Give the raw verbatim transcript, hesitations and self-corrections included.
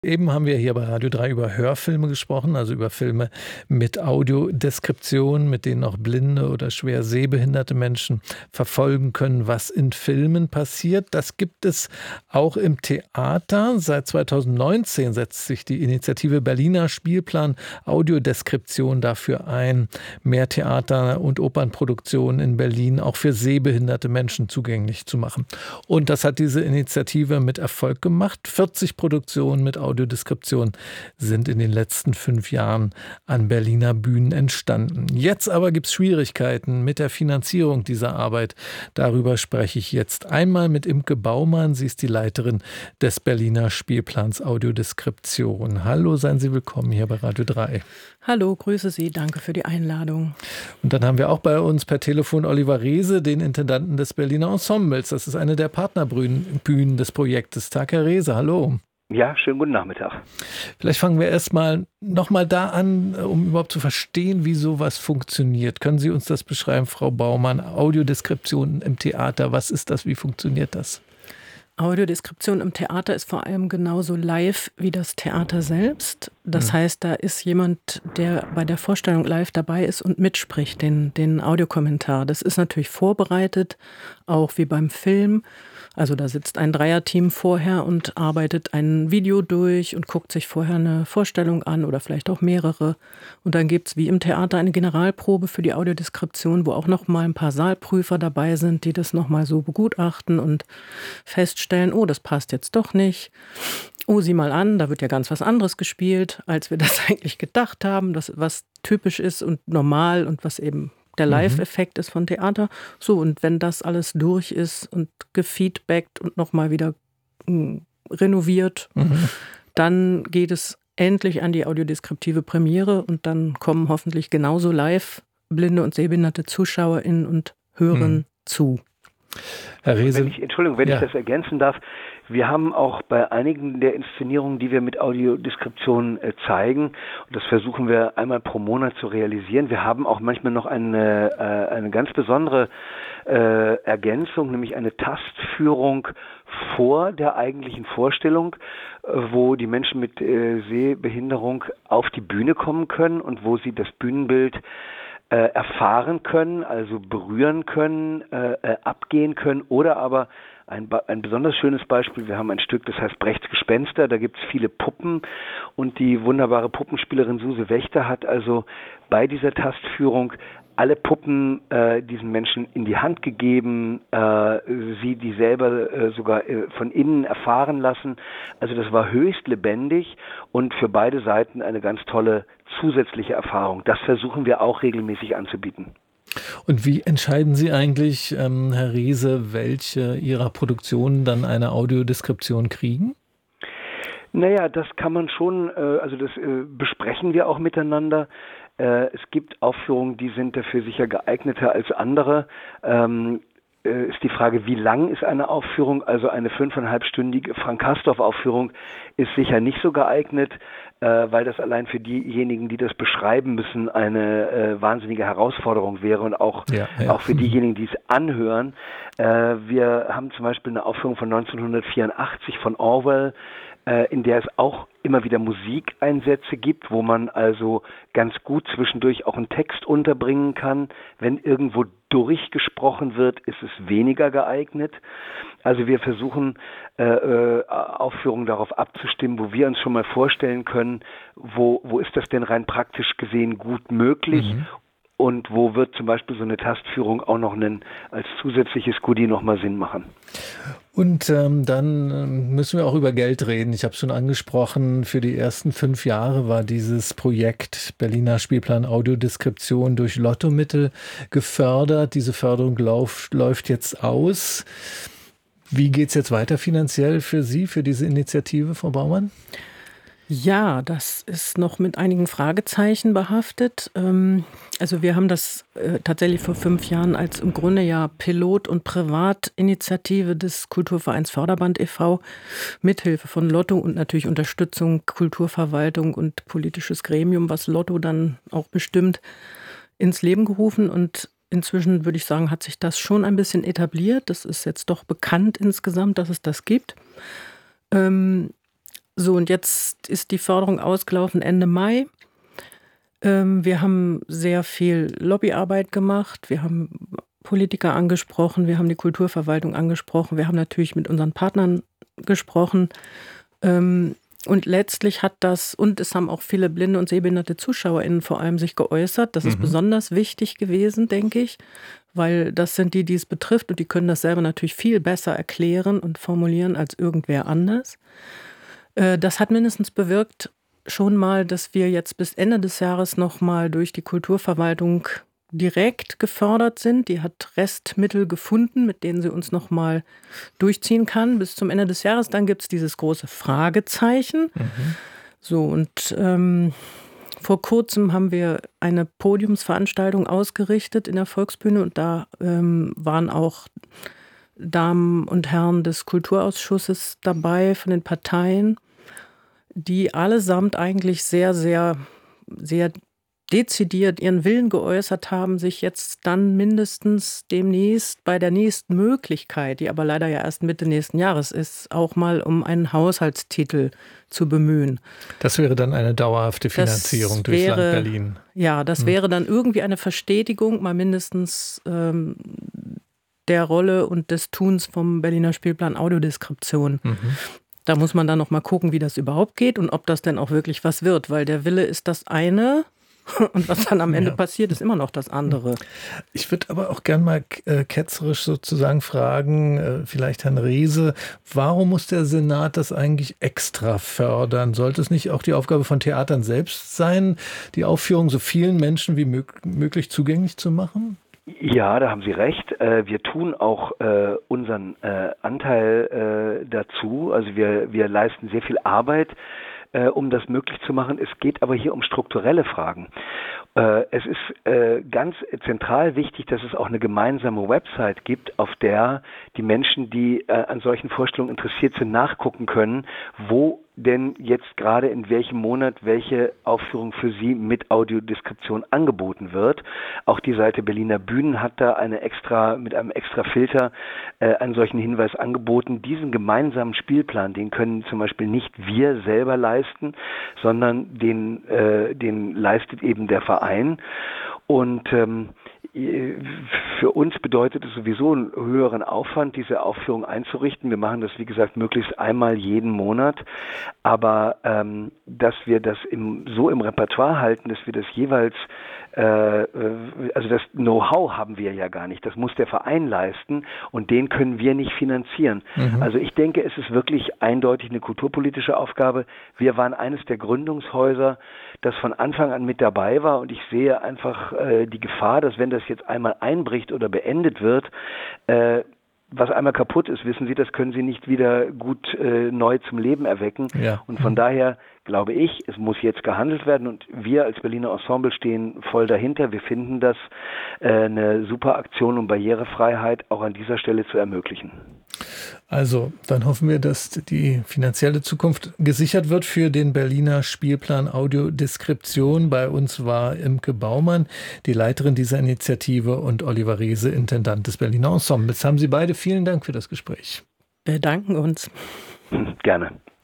Eben haben wir hier bei Radio drei über Hörfilme gesprochen, also über Filme mit Audiodeskription, mit denen auch blinde oder schwer sehbehinderte Menschen verfolgen können, was in Filmen passiert. Das gibt es auch im Theater. Seit zweitausendneunzehn setzt sich die Initiative Berliner Spielplan Audiodeskription dafür ein, mehr Theater- und Opernproduktionen in Berlin auch für sehbehinderte Menschen zugänglich zu machen. Und das hat diese Initiative mit Erfolg gemacht. vierzig Produktionen mit Audiodeskription sind in den letzten fünf Jahren an Berliner Bühnen entstanden. Jetzt aber gibt es Schwierigkeiten mit der Finanzierung dieser Arbeit. Darüber spreche ich jetzt einmal mit Imke Baumann. Sie ist die Leiterin des Berliner Spielplans Audiodeskription. Hallo, seien Sie willkommen hier bei Radio drei. Hallo, grüße Sie, danke für die Einladung. Und dann haben wir auch bei uns per Telefon Oliver Reese, den Intendanten des Berliner Ensembles. Das ist eine der Partnerbühnen des Projektes. Tag, Herr Reese, hallo. Ja, schönen guten Nachmittag. Vielleicht fangen wir erstmal nochmal da an, um überhaupt zu verstehen, wie sowas funktioniert. Können Sie uns das beschreiben, Frau Baumann? Audiodeskription im Theater, was ist das, wie funktioniert das? Audiodeskription im Theater ist vor allem genauso live wie das Theater selbst. Das mhm. heißt, da ist jemand, der bei der Vorstellung live dabei ist und mitspricht, den, den Audiokommentar. Das ist natürlich vorbereitet, auch wie beim Film. Also da sitzt ein Dreierteam vorher und arbeitet ein Video durch und guckt sich vorher eine Vorstellung an oder vielleicht auch mehrere. Und dann gibt es wie im Theater eine Generalprobe für die Audiodeskription, wo auch noch mal ein paar Saalprüfer dabei sind, die das noch mal so begutachten und feststellen, oh, das passt jetzt doch nicht. Oh, sieh mal an, da wird ja ganz was anderes gespielt, als wir das eigentlich gedacht haben, das was typisch ist und normal und was eben der Live-Effekt ist von Theater. So, und wenn das alles durch ist und gefeedbackt und nochmal wieder mh, renoviert, mhm. dann geht es endlich an die audiodeskriptive Premiere und dann kommen hoffentlich genauso live blinde und sehbehinderte ZuschauerInnen und hören mhm. zu. Herr Reese, wenn ich, Entschuldigung, wenn ja. ich das ergänzen darf, wir haben auch bei einigen der Inszenierungen, die wir mit Audiodeskription äh, zeigen, und das versuchen wir einmal pro Monat zu realisieren, wir haben auch manchmal noch eine, äh, eine ganz besondere äh, Ergänzung, nämlich eine Tastführung vor der eigentlichen Vorstellung, äh, wo die Menschen mit äh, Sehbehinderung auf die Bühne kommen können und wo sie das Bühnenbild Äh, erfahren können, also berühren können, äh, äh, abgehen können oder aber ein, ein besonders schönes Beispiel, wir haben ein Stück, das heißt Brechts Gespenster, da gibt es viele Puppen und die wunderbare Puppenspielerin Suse Wächter hat also bei dieser Tastführung alle Puppen äh, diesen Menschen in die Hand gegeben, äh, sie die selber äh, sogar äh, von innen erfahren lassen. Also das war höchst lebendig und für beide Seiten eine ganz tolle zusätzliche Erfahrung. Das versuchen wir auch regelmäßig anzubieten. Und wie entscheiden Sie eigentlich, ähm, Herr Reese, welche Ihrer Produktionen dann eine Audiodeskription kriegen? Naja, das kann man schon, äh, also das äh, besprechen wir auch miteinander. Äh, es gibt Aufführungen, die sind dafür sicher geeigneter als andere. Ähm, äh, ist die Frage, wie lang ist eine Aufführung? Also eine fünfeinhalbstündige Frank-Castorf-Aufführung ist sicher nicht so geeignet, äh, weil das allein für diejenigen, die das beschreiben müssen, eine äh, wahnsinnige Herausforderung wäre und auch, ja, ja. auch für diejenigen, die es anhören. Äh, wir haben zum Beispiel eine Aufführung von neunzehnhundertvierundachtzig von Orwell, in der es auch immer wieder Musikeinsätze gibt, wo man also ganz gut zwischendurch auch einen Text unterbringen kann. Wenn irgendwo durchgesprochen wird, ist es weniger geeignet. Also wir versuchen, äh, Aufführungen darauf abzustimmen, wo wir uns schon mal vorstellen können, wo, wo ist das denn rein praktisch gesehen gut möglich. Mhm. Und wo wird zum Beispiel so eine Tastführung auch noch einen, als zusätzliches Goodie nochmal Sinn machen? Und ähm, dann müssen wir auch über Geld reden. Ich habe es schon angesprochen, für die ersten fünf Jahre war dieses Projekt Berliner Spielplan Audiodeskription durch Lottomittel gefördert. Diese Förderung lauf, läuft jetzt aus. Wie geht es jetzt weiter finanziell für Sie, für diese Initiative, Frau Baumann? Ja, das ist noch mit einigen Fragezeichen behaftet. Also wir haben das tatsächlich vor fünf Jahren als im Grunde ja Pilot- und Privatinitiative des Kulturvereins Förderband e V mithilfe von Lotto und natürlich Unterstützung Kulturverwaltung und politisches Gremium, was Lotto dann auch bestimmt, ins Leben gerufen. Und inzwischen würde ich sagen, hat sich das schon ein bisschen etabliert. Das ist jetzt doch bekannt insgesamt, dass es das gibt. Ähm, So, und jetzt ist die Förderung ausgelaufen Ende Mai. Ähm, wir haben sehr viel Lobbyarbeit gemacht. Wir haben Politiker angesprochen. Wir haben die Kulturverwaltung angesprochen. Wir haben natürlich mit unseren Partnern gesprochen. Ähm, und letztlich hat das, und es haben auch viele blinde und sehbehinderte ZuschauerInnen vor allem sich geäußert. Das mhm. ist besonders wichtig gewesen, denke ich, weil das sind die, die es betrifft, und die können das selber natürlich viel besser erklären und formulieren als irgendwer anders. Äh, das hat mindestens bewirkt schon mal, dass wir jetzt bis Ende des Jahres noch mal durch die Kulturverwaltung direkt gefördert sind. Die hat Restmittel gefunden, mit denen sie uns noch mal durchziehen kann bis zum Ende des Jahres. Dann gibt es dieses große Fragezeichen. Mhm. So, und ähm, vor kurzem haben wir eine Podiumsveranstaltung ausgerichtet in der Volksbühne, und da ähm, waren auch Damen und Herren des Kulturausschusses dabei von den Parteien, die allesamt eigentlich sehr, sehr, sehr dezidiert ihren Willen geäußert haben, sich jetzt dann mindestens demnächst bei der nächsten Möglichkeit, die aber leider ja erst Mitte nächsten Jahres ist, auch mal um einen Haushaltstitel zu bemühen. Das wäre dann eine dauerhafte Finanzierung durchs Land Berlin. Ja, das hm. wäre dann irgendwie eine Verstetigung, mal mindestens ähm, der Rolle und des Tuns vom Berliner Spielplan Audiodeskription. Mhm. Da muss man dann noch mal gucken, wie das überhaupt geht und ob das denn auch wirklich was wird, weil der Wille ist das eine. Und was dann am Ende ja. passiert, ist immer noch das andere. Ich würde aber auch gern mal äh, ketzerisch sozusagen fragen, äh, vielleicht Herrn Reese, warum muss der Senat das eigentlich extra fördern? Sollte es nicht auch die Aufgabe von Theatern selbst sein, die Aufführung so vielen Menschen wie mög- möglich zugänglich zu machen? Ja, da haben Sie recht. Wir tun auch unseren Anteil dazu. Also wir, wir leisten sehr viel Arbeit, um das möglich zu machen. Es geht aber hier um strukturelle Fragen. Es ist ganz zentral wichtig, dass es auch eine gemeinsame Website gibt, auf der die Menschen, die an solchen Vorstellungen interessiert sind, nachgucken können, wo denn jetzt gerade in welchem Monat welche Aufführung für sie mit Audiodeskription angeboten wird. Auch die Seite Berliner Bühnen hat da eine extra, mit einem extra Filter äh, einen solchen Hinweis angeboten. Diesen gemeinsamen Spielplan, den können zum Beispiel nicht wir selber leisten, sondern den, äh, den leistet eben der Verein. Und ähm, für uns bedeutet es sowieso einen höheren Aufwand, diese Aufführung einzurichten. Wir machen das, wie gesagt, möglichst einmal jeden Monat. Aber ähm, dass wir das im, so im Repertoire halten, dass wir das jeweils, äh, also das Know-how haben wir ja gar nicht. Das muss der Verein leisten und den können wir nicht finanzieren. Mhm. Also ich denke, es ist wirklich eindeutig eine kulturpolitische Aufgabe. Wir waren eines der Gründungshäuser, das von Anfang an mit dabei war, und ich sehe einfach äh, die Gefahr, dass wenn das jetzt einmal einbricht oder beendet wird, äh, was einmal kaputt ist, wissen Sie, das können Sie nicht wieder gut äh, neu zum Leben erwecken. Ja. Und von mhm. daher glaube ich, es muss jetzt gehandelt werden, und wir als Berliner Ensemble stehen voll dahinter. Wir finden das äh, eine super Aktion, um Barrierefreiheit auch an dieser Stelle zu ermöglichen. Also, dann hoffen wir, dass die finanzielle Zukunft gesichert wird für den Berliner Spielplan Audiodeskription. Bei uns war Imke Baumann, die Leiterin dieser Initiative, und Oliver Reese, Intendant des Berliner Ensembles. Haben Sie beide vielen Dank für das Gespräch. Wir danken uns. Gerne.